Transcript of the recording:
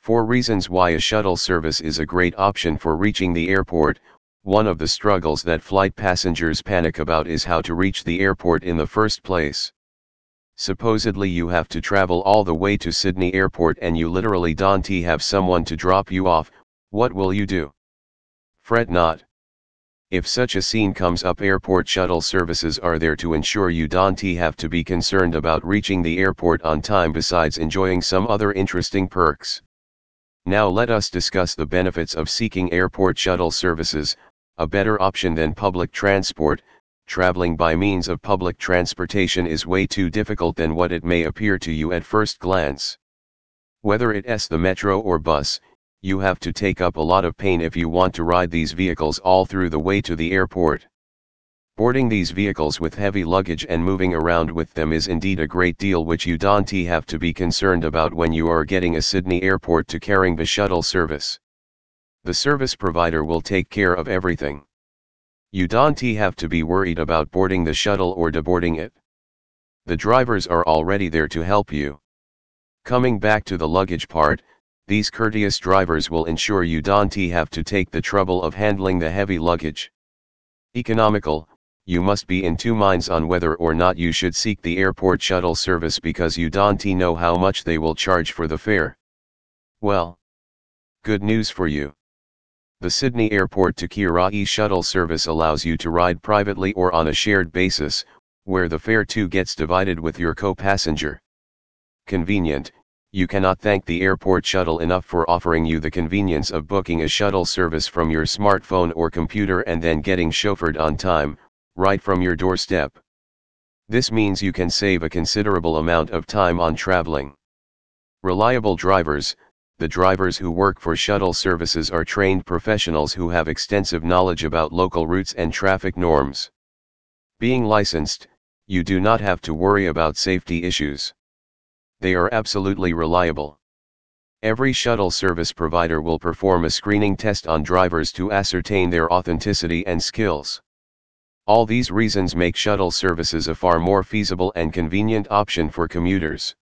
4 reasons why a shuttle service is a great option for reaching the airport. One of the struggles that flight passengers panic about is how to reach the airport in the first place. Supposedly you have to travel all the way to Sydney Airport and you literally don't have someone to drop you off. What will you do? Fret not. If such a scene comes up, airport shuttle services are there to ensure you don't have to be concerned about reaching the airport on time, besides enjoying some other interesting perks. Now let us discuss the benefits of seeking airport shuttle services. A better option than public transport. Traveling by means of public transportation is way too difficult than what it may appear to you at first glance. Whether it's the metro or bus, you have to take up a lot of pain if you want to ride these vehicles all through the way to the airport. Boarding these vehicles with heavy luggage and moving around with them is indeed a great deal, which you don't have to be concerned about when you are getting a Sydney Airport to carrying the shuttle service. The service provider will take care of everything. You don't have to be worried about boarding the shuttle or deboarding it. The drivers are already there to help you. Coming back to the luggage part, these courteous drivers will ensure you don't have to take the trouble of handling the heavy luggage. Economical. You must be in two minds on whether or not you should seek the airport shuttle service because you don't know how much they will charge for the fare. Well, good news for you. The Sydney Airport to Kirrae shuttle service allows you to ride privately or on a shared basis, where the fare too gets divided with your co-passenger. Convenient. You cannot thank the airport shuttle enough for offering you the convenience of booking a shuttle service from your smartphone or computer and then getting chauffeured on time, right from your doorstep. This means you can save a considerable amount of time on traveling. Reliable drivers. The drivers who work for shuttle services are trained professionals who have extensive knowledge about local routes and traffic norms. Being licensed, you do not have to worry about safety issues. They are absolutely reliable. Every shuttle service provider will perform a screening test on drivers to ascertain their authenticity and skills. All these reasons make shuttle services a far more feasible and convenient option for commuters.